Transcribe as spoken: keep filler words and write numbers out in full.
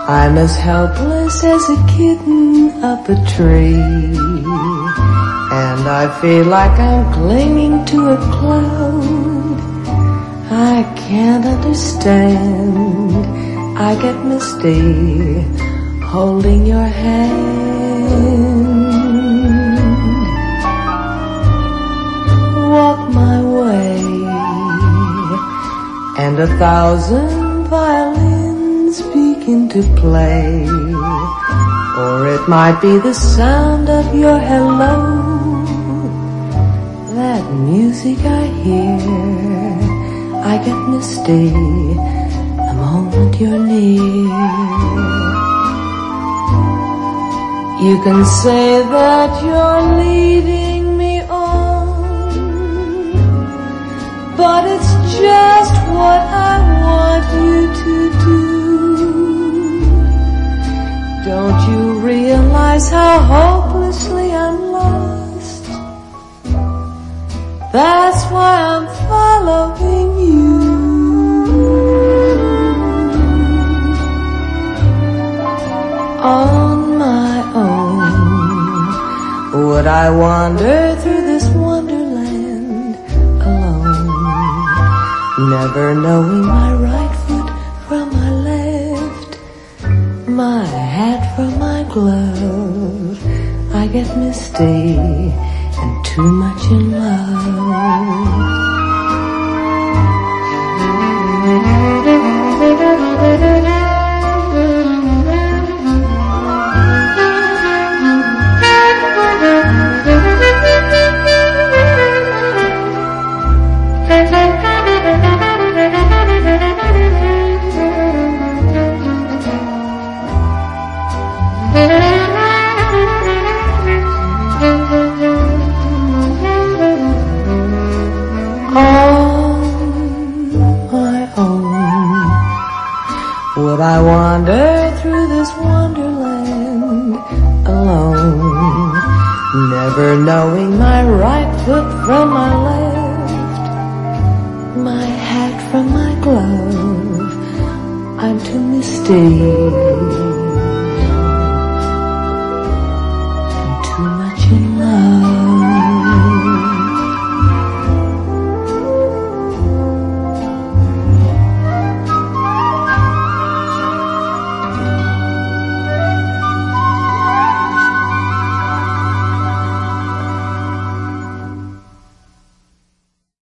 I'm as helpless as a kitten up a tree, and I feel like I'm clinging to a cloud. I can't understand, I get misty holding your hand. Walk my way, and a thousand violins begin to play, or it might be the sound of your hello, that music I hear. I get misty the moment you're near. You can say that you're leading me on, but it's just what I want you to do. Don't you realize how hopelessly I'm lost? That's why I'm following you. On my own, would I wander through this wonderland alone, never knowing my right foot from my left, my hat from my glove? I get misty and too much in love. Would I wander through this wonderland alone, never knowing my right foot from my left, my hat from my glove? I'm too misty